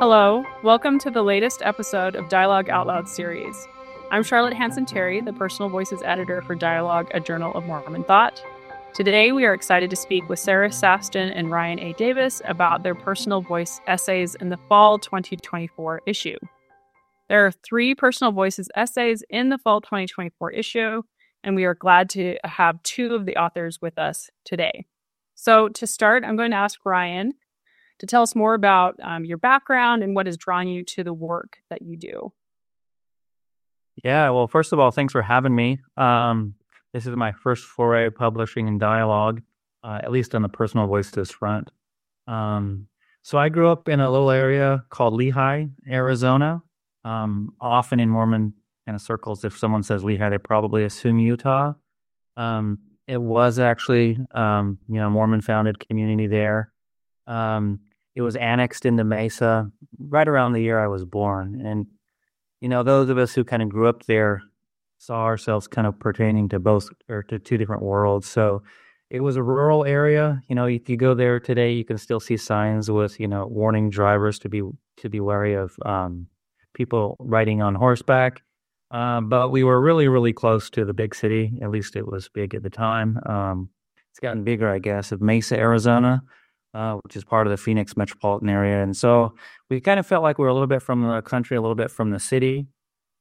Hello, welcome to the latest episode of Dialogue Out Loud series. I'm Charlotte Hanson-Terry, the Personal Voices editor for Dialogue, a Journal of Mormon Thought. Today, we are excited to speak with Sarah Saston and Ryan A. Davis about their personal voice essays in the fall 2024 issue. There are 3 Personal Voices essays in the fall 2024 issue, and we are glad to have 2 of the authors with us today. So to start, I'm going to ask Ryan to tell us more about your background and what is drawing you to the work that you do. Yeah, well, first of all, thanks for having me. This is my first foray publishing in dialogue, at least on the personal voices front. So I grew up in a little area called Lehi, Arizona. Often in Mormon kind of circles, if someone says Lehi, they probably assume Utah. It was actually, Mormon-founded community there. It was annexed into Mesa right around the year I was born. And, those of us who kind of grew up there saw ourselves kind of pertaining to both or to 2 different worlds. So it was a rural area. If you go there today, you can still see signs with, warning drivers to be wary of people riding on horseback. But we were really, really close to the big city. At least it was big at the time. It's gotten bigger, I guess, of Mesa, Arizona. Which is part of the Phoenix metropolitan area. And so we kind of felt like we were a little bit from the country, a little bit from the city.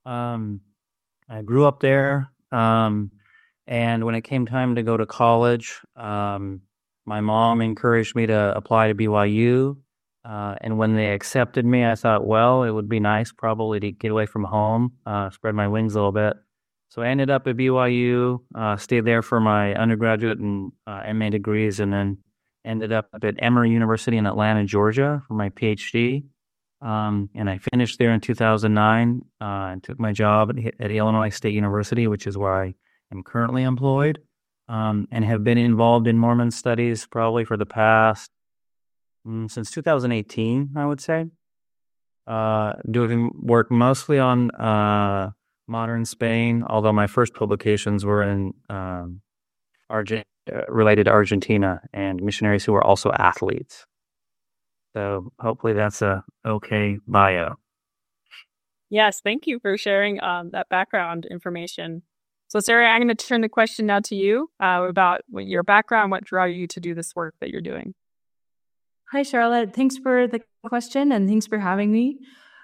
I grew up there. And when it came time to go to college, my mom encouraged me to apply to BYU. And when they accepted me, I thought, well, it would be nice probably to get away from home, spread my wings a little bit. So I ended up at BYU, stayed there for my undergraduate and MA degrees, and then ended up at Emory University in Atlanta, Georgia for my PhD. And I finished there in 2009 and took my job at Illinois State University, which is where I am currently employed, and have been involved in Mormon studies probably for the past, since 2018, I would say. Doing work mostly on modern Spain, although my first publications were in related to Argentina and missionaries who were also athletes. So hopefully that's a okay bio. Yes, thank you for sharing that background information. So Sarah, I'm going to turn the question now to you about your background, what drew you to do this work that you're doing. Hi, Charlotte. Thanks for the question and thanks for having me.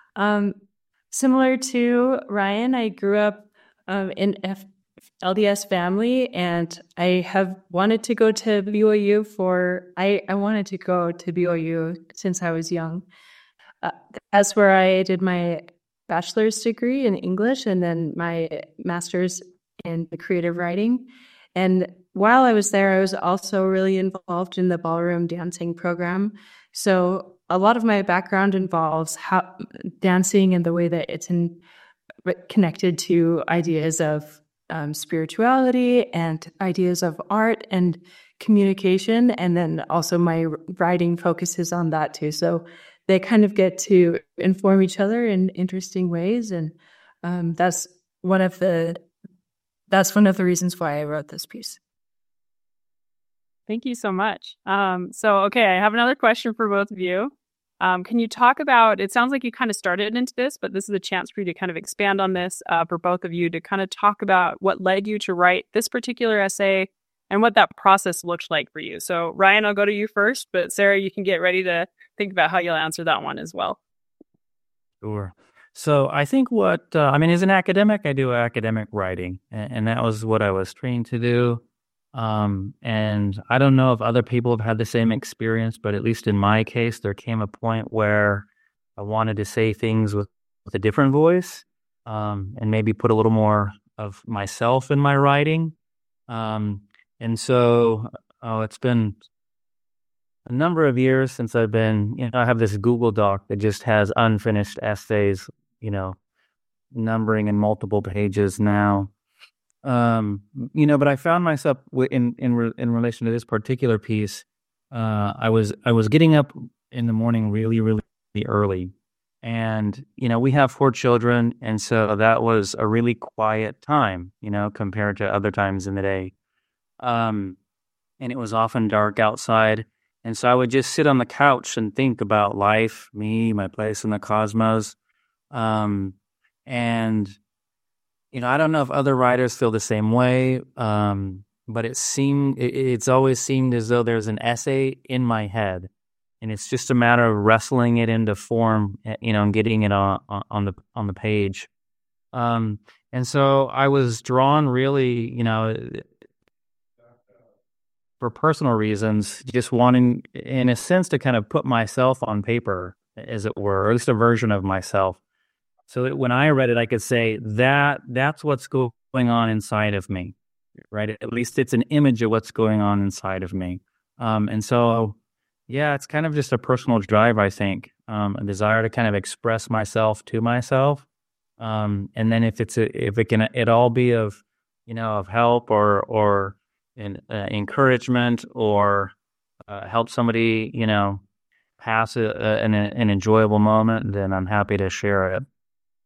Similar to Ryan, I grew up in LDS family, and I have wanted to go to BYU I wanted to go to BYU since I was young. That's where I did my bachelor's degree in English and then my master's in creative writing. And while I was there, I was also really involved in the ballroom dancing program. So a lot of my background involves dancing and the way that it's connected to ideas of spirituality and ideas of art and communication. And then also my writing focuses on that too. So they kind of get to inform each other in interesting ways. And that's one of the reasons why I wrote this piece. Thank you so much. Okay, I have another question for both of you. Can you talk about, it sounds like you kind of started into this, but this is a chance for you to kind of expand on this for both of you to kind of talk about what led you to write this particular essay and what that process looked like for you. So Ryan, I'll go to you first, but Sarah, you can get ready to think about how you'll answer that one as well. Sure. So I think as an academic, I do academic writing, and that was what I was trained to do. And I don't know if other people have had the same experience, but at least in my case, there came a point where I wanted to say things with a different voice, and maybe put a little more of myself in my writing. And so, it's been a number of years since I have this Google Doc that just has unfinished essays, numbering in multiple pages now. But I found myself in relation to this particular piece. I was getting up in the morning really, really early, and we have 4 children, and so that was a really quiet time, compared to other times in the day. And it was often dark outside, And so I would just sit on the couch and think about life, me, my place in the cosmos. And, I don't know if other writers feel the same way, but it's always seemed as though there's an essay in my head. And it's just a matter of wrestling it into form, and getting it on the page. And so I was drawn really, for personal reasons, just wanting, in a sense, to kind of put myself on paper, as it were, or at least a version of myself. So that when I read it, I could say that's what's going on inside of me, right? At least it's an image of what's going on inside of me. And so, yeah, it's kind of just a personal drive, I think, a desire to kind of express myself to myself. And then if it can all be of, of help or encouragement or help somebody, pass an enjoyable moment, then I'm happy to share it.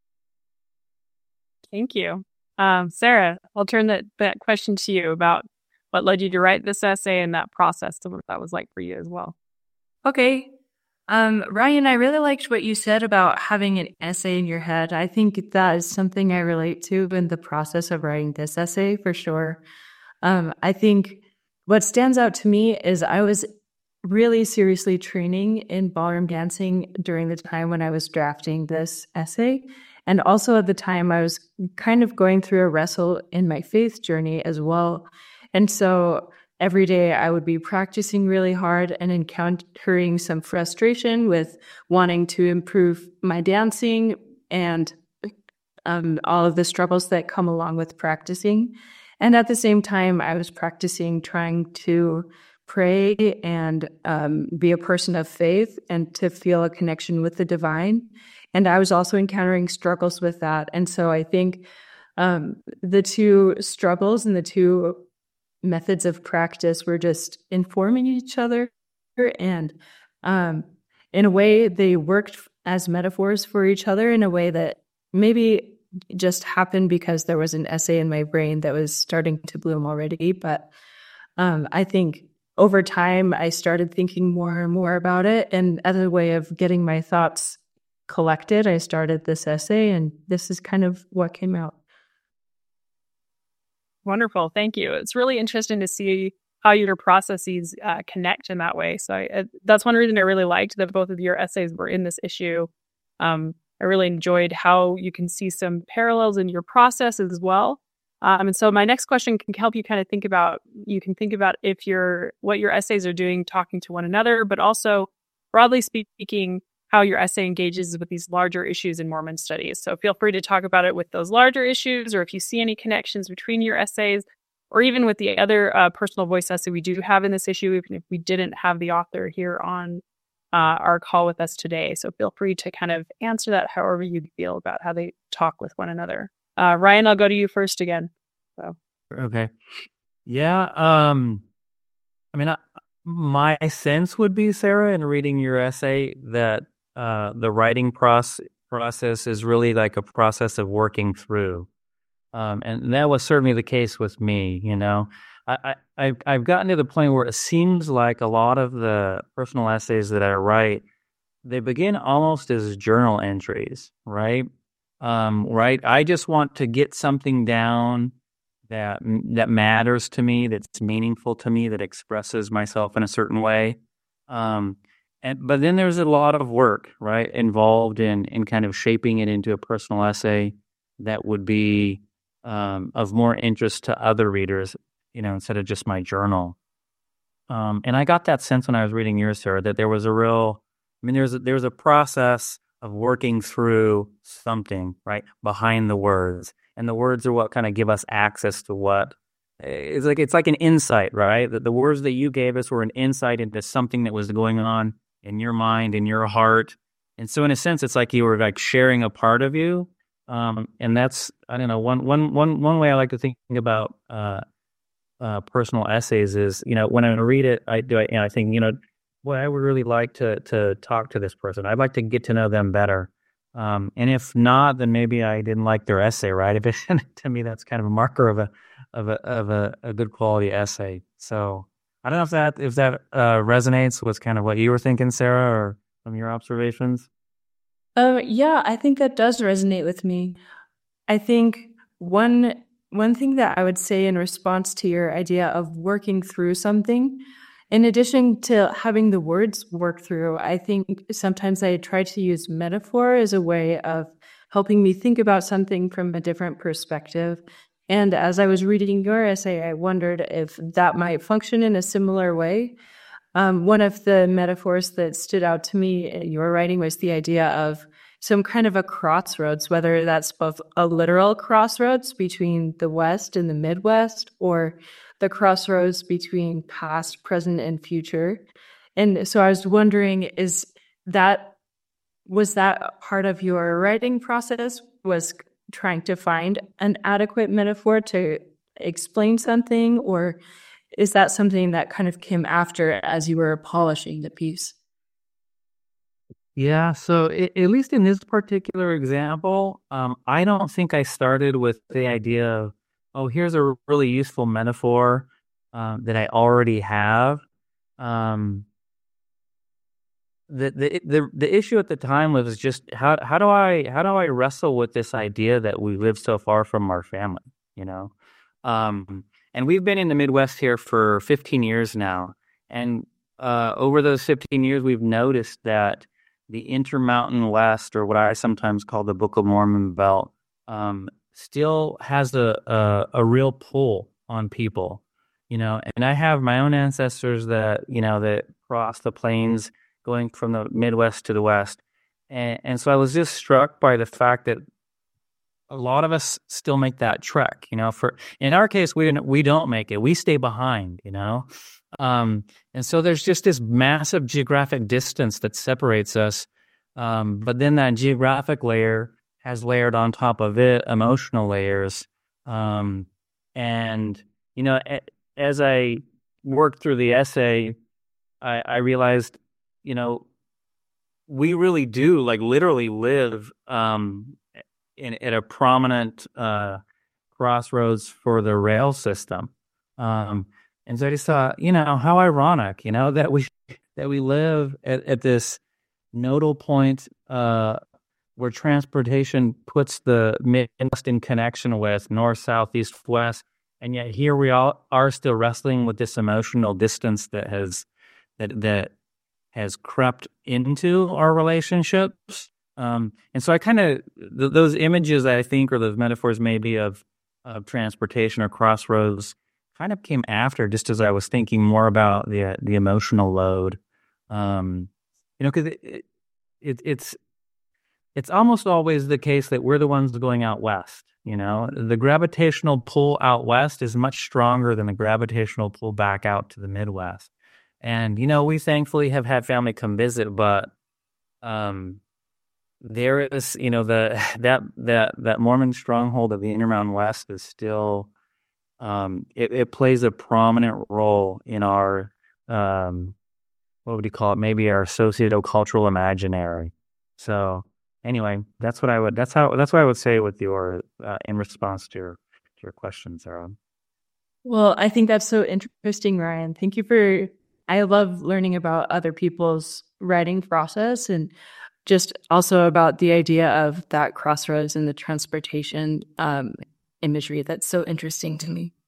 Thank you. Sarah, I'll turn that question to you about what led you to write this essay and that process and what that was like for you as well. Okay. Ryan, I really liked what you said about having an essay in your head. I think that is something I relate to in the process of writing this essay for sure. I think what stands out to me is I was really seriously training in ballroom dancing during the time when I was drafting this essay. And also at the time, I was kind of going through a wrestle in my faith journey as well. And so every day I would be practicing really hard and encountering some frustration with wanting to improve my dancing and all of the struggles that come along with practicing. And at the same time, I was practicing trying to pray and be a person of faith and to feel a connection with the divine. And I was also encountering struggles with that. And so I think the two struggles and the two methods of practice were just informing each other. And in a way, they worked as metaphors for each other in a way that maybe just happened because there was an essay in my brain that was starting to bloom already. But I think over time, I started thinking more and more about it. And as a way of getting my thoughts collected, I started this essay, and this is kind of what came out. Wonderful. Thank you. It's really interesting to see how your processes connect in that way. So that's one reason I really liked that both of your essays were in this issue. I really enjoyed how you can see some parallels in your process as well. And so my next question can help you kind of think about what your essays are doing, talking to one another, but also broadly speaking, how your essay engages with these larger issues in Mormon studies. So feel free to talk about it with those larger issues, or if you see any connections between your essays, or even with the other personal voice essay we do have in this issue, even if we didn't have the author here on our call with us today. So feel free to kind of answer that however you feel about how they talk with one another. Ryan, I'll go to you first again. So. Okay. Yeah. My sense would be, Sarah, in reading your essay, that the writing process is really like a process of working through. And that was certainly the case with me, I've gotten to the point where it seems like a lot of the personal essays that I write, they begin almost as journal entries, right? Right. I just want to get something down that matters to me, that's meaningful to me, that expresses myself in a certain way. But then there's a lot of work, right, involved in kind of shaping it into a personal essay that would be of more interest to other readers, instead of just my journal. And I got that sense when I was reading yours, Sarah, that there was there's a process of working through something, right, behind the words. And the words are what kind of give us access to what it's like an insight, right? The words that you gave us were an insight into something that was going on in your mind, in your heart. And so in a sense, it's like you were like sharing a part of you. And that's, I don't know, one way I like to think about personal essays is, when I read it, I think, boy, I would really like to talk to this person. I'd like to get to know them better. And if not, then maybe I didn't like their essay, right? To me, that's kind of a marker of a good quality essay. So I don't know if that resonates with kind of what you were thinking, Sarah, or from your observations. Yeah, I think that does resonate with me. I think one thing that I would say in response to your idea of working through something, in addition to having the words work through, I think sometimes I try to use metaphor as a way of helping me think about something from a different perspective. And as I was reading your essay, I wondered if that might function in a similar way. One of the metaphors that stood out to me in your writing was the idea of some kind of a crossroads, whether that's both a literal crossroads between the West and the Midwest, or the crossroads between past, present, and future. And so I was wondering, that was that part of your writing process? Was trying to find an adequate metaphor to explain something, or is that something that kind of came after as you were polishing the piece? Yeah, so at least in this particular example, I don't think I started with the idea of, oh, here's a really useful metaphor that I already have. Um, the issue at the time was just how do I wrestle with this idea that we live so far from our family, you know? And we've been in the Midwest here for 15 years now, and over those 15 years, we've noticed that the Intermountain West, or what I sometimes call the Book of Mormon belt, still has a real pull on people, you know. And I have my own ancestors that that crossed the plains, going from the Midwest to the West, and so I was just struck by the fact that a lot of us still make that trek. You know, for in our case, we don't make it; we stay behind. You know. And so there's just this massive geographic distance that separates us. But then that geographic layer has layered on top of it emotional layers. And, as I worked through the essay, I realized, we really do literally live at a prominent crossroads for the rail system. And so I just thought, how ironic, that we live at this nodal point where transportation puts the Midwest in connection with north, south, east, west, and yet here we all are still wrestling with this emotional distance that has crept into our relationships. And so I kind of those images, I think, or those metaphors maybe of transportation or crossroads, kind of came after, just as I was thinking more about the emotional load, because it's almost always the case that we're the ones going out west. The gravitational pull out west is much stronger than the gravitational pull back out to the Midwest. And we thankfully have had family come visit, but there is that Mormon stronghold of the Intermountain West is still. It plays a prominent role in our, what would you call it? Maybe our socio-cultural imaginary. So anyway, that's what I would say with your, in response to your question, Sarah. Well, I think that's so interesting, Ryan. Thank you I love learning about other people's writing process, and just also about the idea of that crossroads and the transportation, imagery. That's so interesting to me.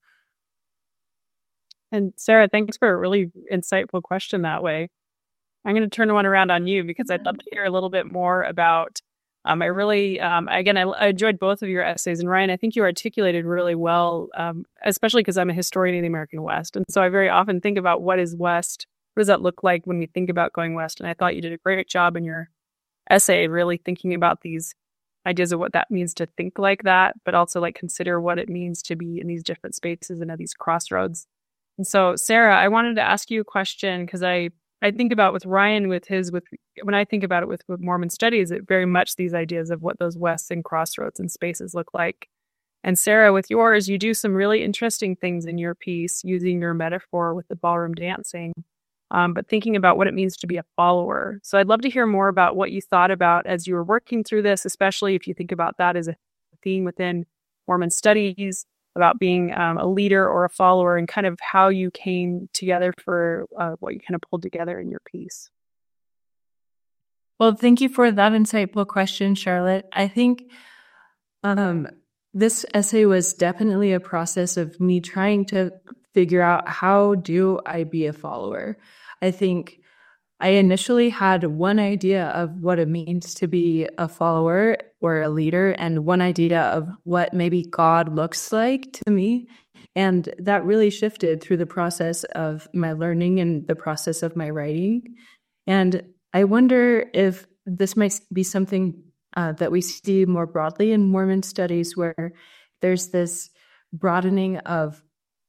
And Sarah, thanks for a really insightful question that way. I'm going to turn one around on you because I'd love to hear a little bit more about, I enjoyed both of your essays. And Ryan, I think you articulated really well, especially because I'm a historian of the American West. And so I very often think about what is West? What does that look like when we think about going West? And I thought you did a great job in your essay, really thinking about these ideas of what that means to think like that, but also consider what it means to be in these different spaces and at these crossroads. And so, Sarah, I wanted to ask you a question because I think about with Ryan when I think about it with Mormon studies, it very much these ideas of what those Wests and crossroads and spaces look like. And Sarah, with yours, you do some really interesting things in your piece using your metaphor with the ballroom dancing, but thinking about what it means to be a follower. So I'd love to hear more about what you thought about as you were working through this, especially if you think about that as a theme within Mormon studies, about being a leader or a follower and kind of how you came together for what you kind of pulled together in your piece. Well, thank you for that insightful question, Charlotte. I think this essay was definitely a process of me trying to figure out, how do I be a follower? I think I initially had one idea of what it means to be a follower or a leader, and one idea of what maybe God looks like to me. And that really shifted through the process of my learning and the process of my writing. And I wonder if this might be something that we see more broadly in Mormon studies, where there's this broadening of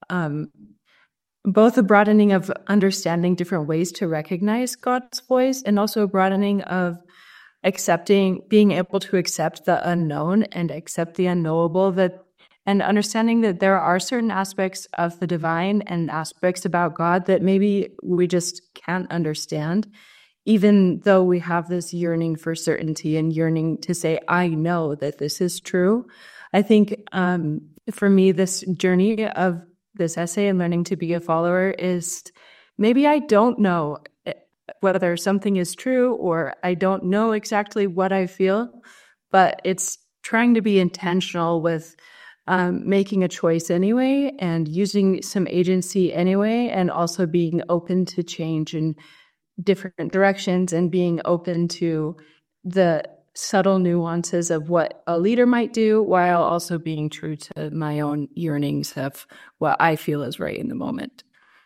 both a broadening of understanding different ways to recognize God's voice, and also a broadening of being able to accept the unknown and accept the unknowable, and understanding that there are certain aspects of the divine and aspects about God that maybe we just can't understand, even though we have this yearning for certainty and yearning to say, I know that this is true. I think for me, this journey of this essay and learning to be a follower is, maybe I don't know whether something is true, or I don't know exactly what I feel, but it's trying to be intentional with making a choice anyway, and using some agency anyway, and also being open to change in different directions, and being open to the subtle nuances of what a leader might do, while also being true to my own yearnings of what I feel is right in the moment.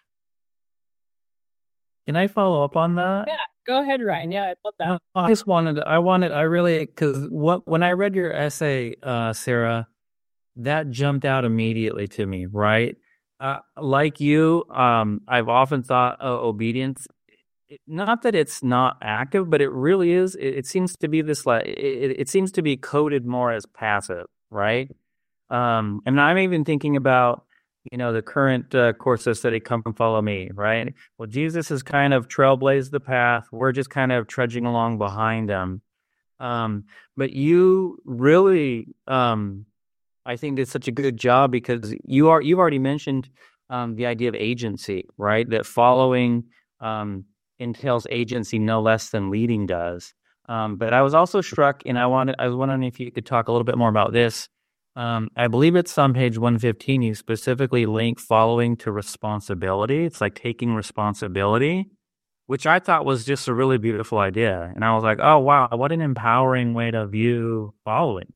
Can I follow up on that? Yeah, go ahead, Ryan. Yeah, I love that. Because when I read your essay, Sarah, that jumped out immediately to me, right? Like you, I've often thought obedience, not that it's not active, but it really is. It seems to be it seems to be coded more as passive, right? And I'm even thinking about, the current course of study, Come and Follow Me, right? Well, Jesus has kind of trailblazed the path. We're just kind of trudging along behind him. But you really, I think, did such a good job, because you've already mentioned the idea of agency, right? That following entails agency no less than leading does. But I was also struck, and I was wondering if you could talk a little bit more about this. I believe it's on page 115. You specifically link following to responsibility. It's like taking responsibility, which I thought was just a really beautiful idea. And I was like, oh, wow, what an empowering way to view following.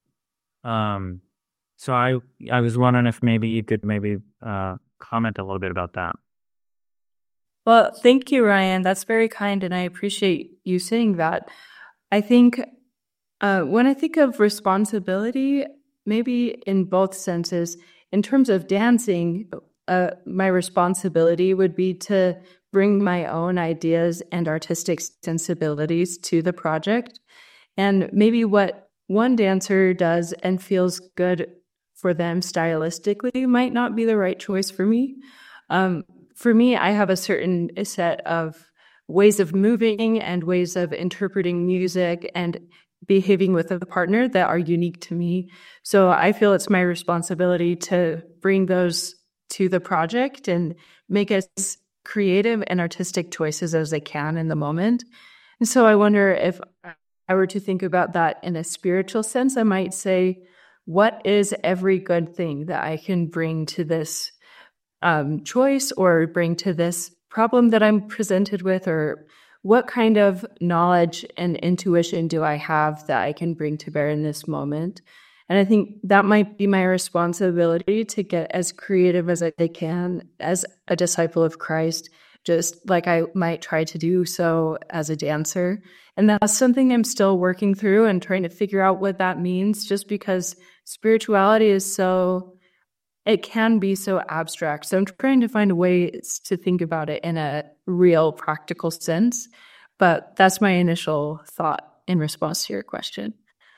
So I was wondering if maybe you could comment a little bit about that. Well, thank you, Ryan. That's very kind, and I appreciate you saying that. I think when I think of responsibility, maybe in both senses, in terms of dancing, my responsibility would be to bring my own ideas and artistic sensibilities to the project. And maybe what one dancer does and feels good for them stylistically might not be the right choice for me. For me, I have a certain set of ways of moving and ways of interpreting music and behaving with a partner that are unique to me. So I feel it's my responsibility to bring those to the project and make as creative and artistic choices as I can in the moment. And so I wonder, if I were to think about that in a spiritual sense, I might say, what is every good thing that I can bring to this choice, or bring to this problem that I'm presented with, or what kind of knowledge and intuition do I have that I can bring to bear in this moment? And I think that might be my responsibility, to get as creative as I can as a disciple of Christ, just like I might try to do so as a dancer. And that's something I'm still working through and trying to figure out what that means, just because spirituality is it can be so abstract. So I'm trying to find ways to think about it in a real practical sense. But that's my initial thought in response to your question.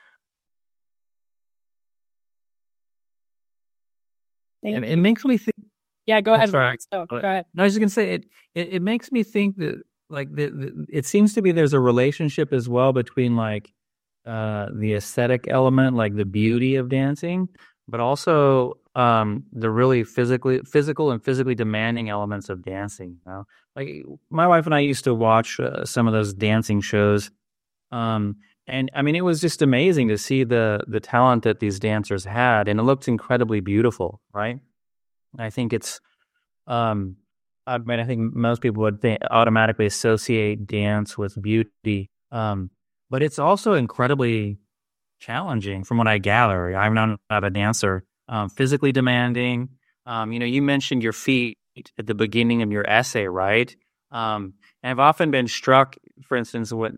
And it makes me think. Yeah, go ahead. Sorry. Go ahead. No, I was just going to say, it makes me think that, like, it seems to be there's a relationship as well between, like, the aesthetic element, like the beauty of dancing, but also the really physical and physically demanding elements of dancing. Like my wife and I used to watch some of those dancing shows, and I mean, it was just amazing to see the talent that these dancers had, and it looked incredibly beautiful, right? I think it's, I mean, I think most people would automatically associate dance with beauty, but it's also incredibly challenging, from what I gather. I'm not a dancer. Physically demanding. You mentioned your feet at the beginning of your essay, right? And I've often been struck, for instance, with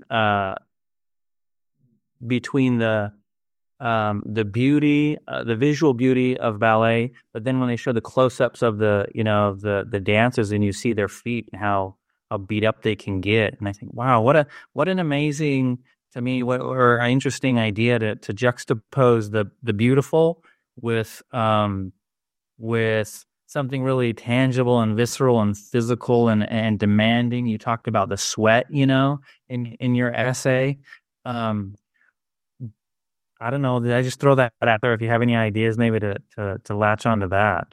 between the beauty, the visual beauty of ballet, but then when they show the close-ups of the dancers, and you see their feet and how beat up they can get, and I think, wow, what an amazing, to me, or an interesting idea to juxtapose the beautiful with something really tangible and visceral and physical and demanding. You talked about the sweat, in your essay. I don't know. Did I just throw that out there? If you have any ideas, maybe to latch onto that.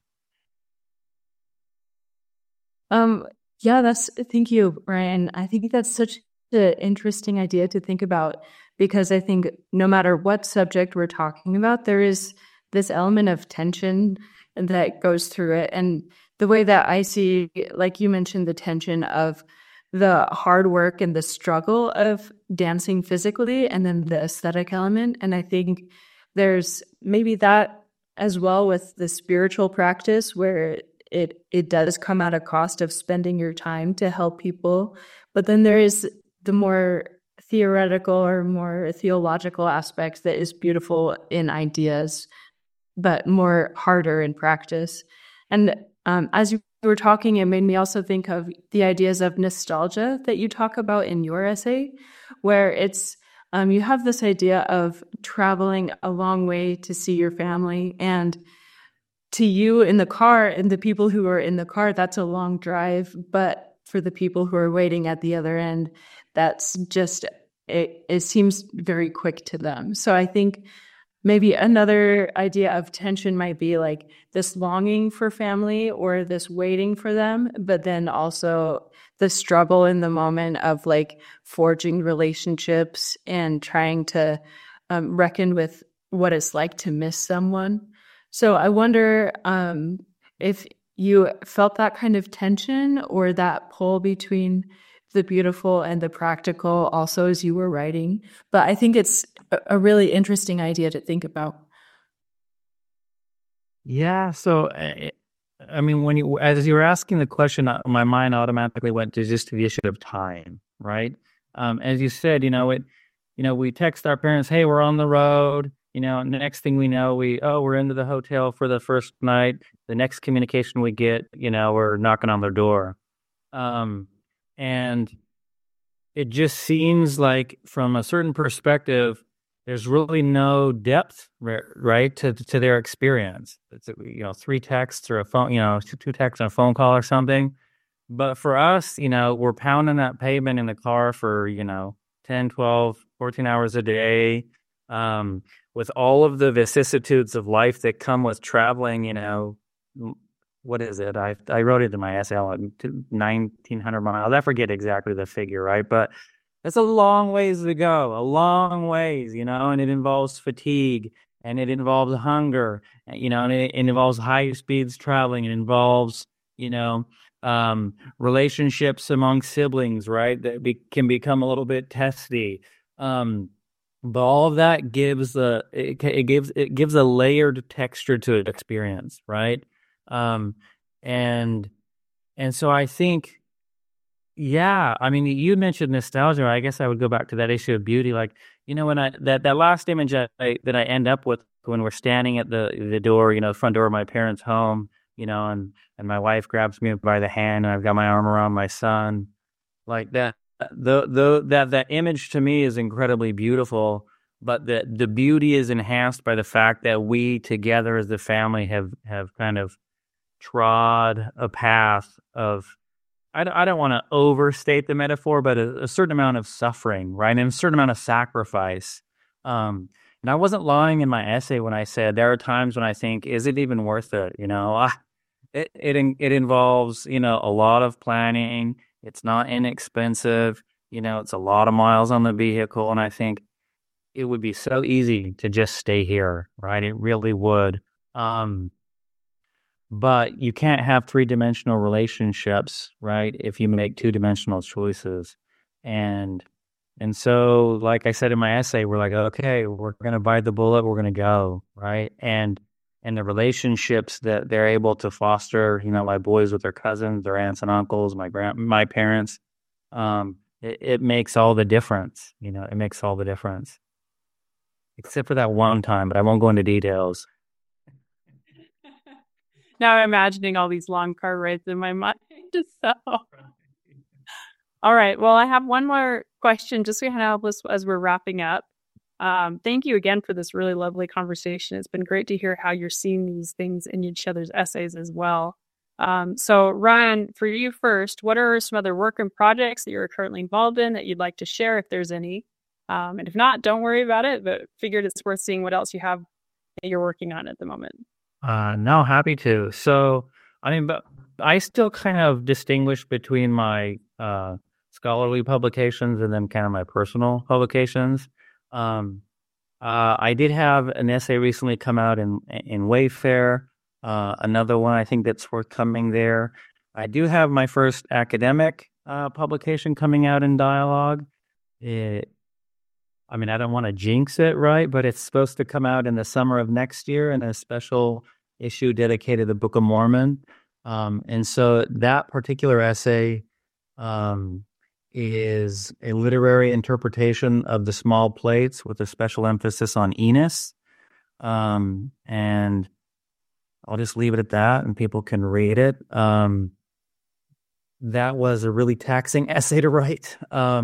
Yeah, thank you, Ryan. I think that's such an interesting idea to think about, because I think no matter what subject we're talking about, there is this element of tension that goes through it. And the way that I see, like you mentioned, the tension of the hard work and the struggle of dancing physically, and then the aesthetic element. And I think there's maybe that as well with the spiritual practice, where it does come at a cost of spending your time to help people. But then there is the more theoretical or more theological aspects that is beautiful in ideas, but more harder in practice. And as you were talking, it made me also think of the ideas of nostalgia that you talk about in your essay, where it's you have this idea of traveling a long way to see your family, and to you in the car and the people who are in the car, that's a long drive. But for the people who are waiting at the other end, that's just, it seems very quick to them. So I think maybe another idea of tension might be like this longing for family or this waiting for them, but then also the struggle in the moment of like forging relationships and trying to reckon with what it's like to miss someone. So I wonder if you felt that kind of tension or that pull between the beautiful and the practical also as you were writing. But I think it's a really interesting idea to think about. Yeah. So, I mean, as you were asking the question, my mind automatically went to just the issue of time, right? As you said, we text our parents, "Hey, we're on the road." And the next thing we know, we're into the hotel for the first night. The next communication we get, we're knocking on their door. And it just seems like, from a certain perspective, there's really no depth, right, to their experience. It's, 3 texts or a phone, 2 texts and a phone call or something. But for us, we're pounding that pavement in the car for, 10, 12, 14 hours a day, with all of the vicissitudes of life that come with traveling. What is it? I wrote it in my essay, 1,900 miles. I forget exactly the figure, right? But that's a long ways to go, a long ways, and it involves fatigue, and it involves hunger, and it involves high speeds traveling. It involves, relationships among siblings, right? That can become a little bit testy. But all of that gives it gives a layered texture to an experience, right? And so I think, yeah, I mean, you mentioned nostalgia. I guess I would go back to that issue of beauty. Like, when that last image that I end up with, when we're standing at the door, the front door of my parents' home, and my wife grabs me by the hand, and I've got my arm around my son, like that. That image to me is incredibly beautiful, but the beauty is enhanced by the fact that we together as the family have kind of trod a path of, I don't want to overstate the metaphor, but a certain amount of suffering, right, and a certain amount of sacrifice. And I wasn't lying in my essay when I said there are times when I think, is it even worth it? It involves, a lot of planning. It's not inexpensive. It's a lot of miles on the vehicle. And I think it would be so easy to just stay here, right? It really would. But you can't have three-dimensional relationships, right? If you make two-dimensional choices. And so, like I said in my essay, we're like, okay, we're going to bite the bullet. We're going to go, right? And the relationships that they're able to foster, my boys with their cousins, their aunts and uncles, my parents, it makes all the difference. It makes all the difference. Except for that one time, but I won't go into details. Now I'm imagining all these long car rides in my mind. So. All right. Well, I have one more question just to kind of help us as we're wrapping up. Thank you again for this really lovely conversation. It's been great to hear how you're seeing these things in each other's essays as well. So Ryan, for you first, what are some other work and projects that you're currently involved in that you'd like to share if there's any? And if not, don't worry about it, but figured it's worth seeing what else you have that you're working on at the moment. No, happy to. So, but I still kind of distinguish between my scholarly publications and then kind of my personal publications. I did have an essay recently come out in Wayfair. Another one I think that's forthcoming there. I do have my first academic publication coming out in Dialogue. I don't want to jinx it, right? But it's supposed to come out in the summer of next year in a special issue dedicated to the Book of Mormon. And so that particular essay is a literary interpretation of the small plates with a special emphasis on Enos. And I'll just leave it at that and people can read it. That was a really taxing essay to write.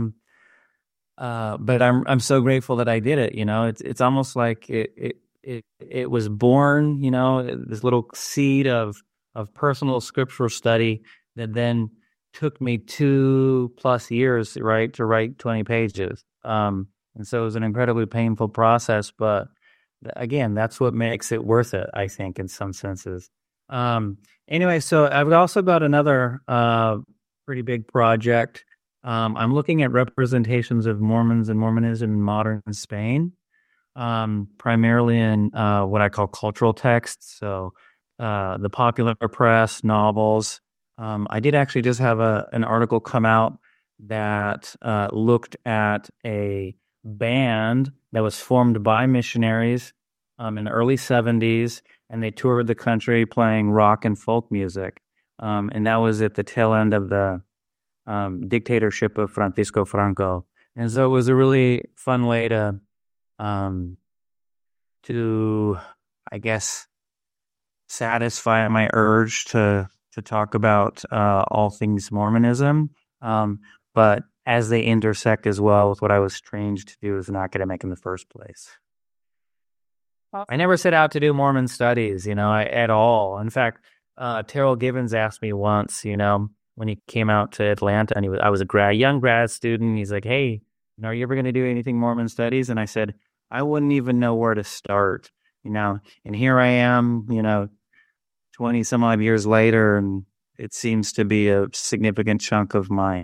But I'm so grateful that I did it. It's almost like it was born, this little seed of personal scriptural study that then took me 2+ years, right, to write 20 pages. And so it was an incredibly painful process, but again, that's what makes it worth it, I think, in some senses. Anyway, so I've also got another pretty big project. I'm looking at representations of Mormons and Mormonism in modern Spain, primarily in what I call cultural texts, so the popular press, novels. I did actually just have an article come out that looked at a band that was formed by missionaries in the early 70s, and they toured the country playing rock and folk music. And that was at the tail end of the dictatorship of Francisco Franco. And so it was a really fun way to I guess, satisfy my urge to talk about all things Mormonism, but as they intersect as well with what I was trained to do as an academic in the first place. Awesome. I never set out to do Mormon studies, at all. In fact, Terrell Givens asked me once, when he came out to Atlanta, and I was a young grad student. He's like, "Hey, are you ever going to do anything Mormon studies?" And I said, "I wouldn't even know where to start, And here I am, 20 some odd years later, and it seems to be a significant chunk of my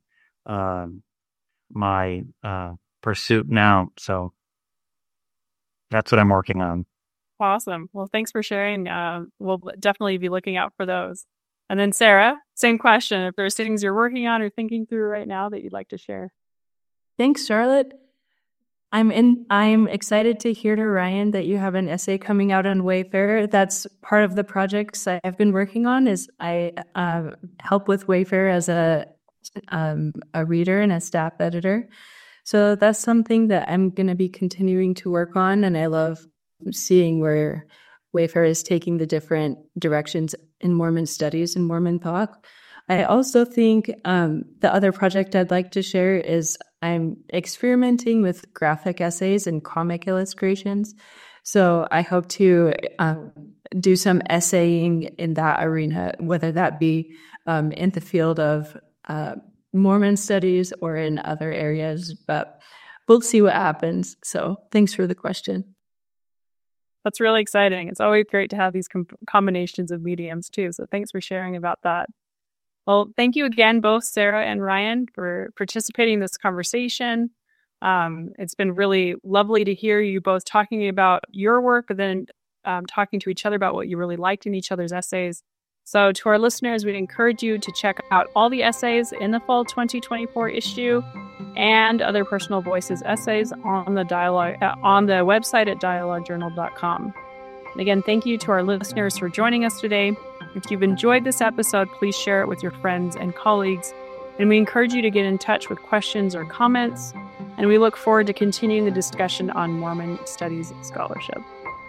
pursuit now. So that's what I'm working on. Awesome. Well, thanks for sharing. We'll definitely be looking out for those. And then Sarah, same question. If there's things you're working on or thinking through right now that you'd like to share. Thanks, Charlotte. I'm excited to hear to Ryan that you have an essay coming out on Wayfair. That's part of the projects I've been working on. Is I help with Wayfair as a reader and a staff editor. So that's something that I'm going to be continuing to work on, and I love seeing where Wayfair is taking the different directions in Mormon studies and Mormon thought. I also think the other project I'd like to share is I'm experimenting with graphic essays and comic illustrations. So I hope to do some essaying in that arena, whether that be in the field of Mormon studies or in other areas. But we'll see what happens. So thanks for the question. That's really exciting. It's always great to have these combinations of mediums too. So thanks for sharing about that. Well, thank you again, both Sarah and Ryan, for participating in this conversation. It's been really lovely to hear you both talking about your work, but then talking to each other about what you really liked in each other's essays. So to our listeners, we'd encourage you to check out all the essays in the fall 2024 issue and other Personal Voices essays on the website at dialoguejournal.com. And again, thank you to our listeners for joining us today. If you've enjoyed this episode, please share it with your friends and colleagues. And we encourage you to get in touch with questions or comments. And we look forward to continuing the discussion on Mormon studies scholarship.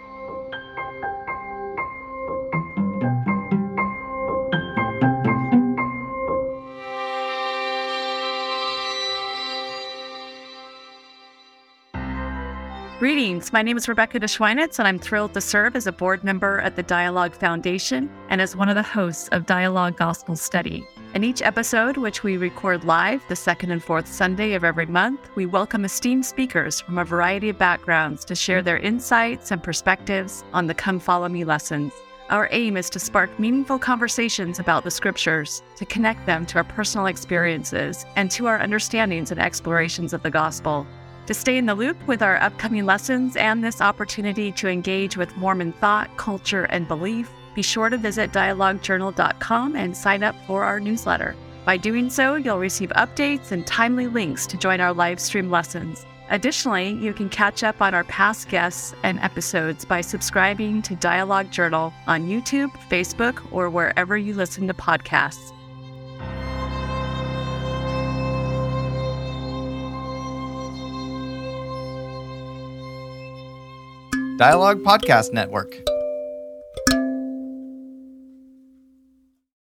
Greetings, my name is Rebecca DeSchweinitz, and I'm thrilled to serve as a board member at the Dialogue Foundation and as one of the hosts of Dialogue Gospel Study. In each episode, which we record live the second and fourth Sunday of every month, we welcome esteemed speakers from a variety of backgrounds to share their insights and perspectives on the Come Follow Me lessons. Our aim is to spark meaningful conversations about the scriptures, to connect them to our personal experiences and to our understandings and explorations of the gospel. To stay in the loop with our upcoming lessons and this opportunity to engage with Mormon thought, culture, and belief, be sure to visit dialoguejournal.com and sign up for our newsletter. By doing so, you'll receive updates and timely links to join our live stream lessons. Additionally, you can catch up on our past guests and episodes by subscribing to Dialogue Journal on YouTube, Facebook, or wherever you listen to podcasts. Dialogue Podcast Network.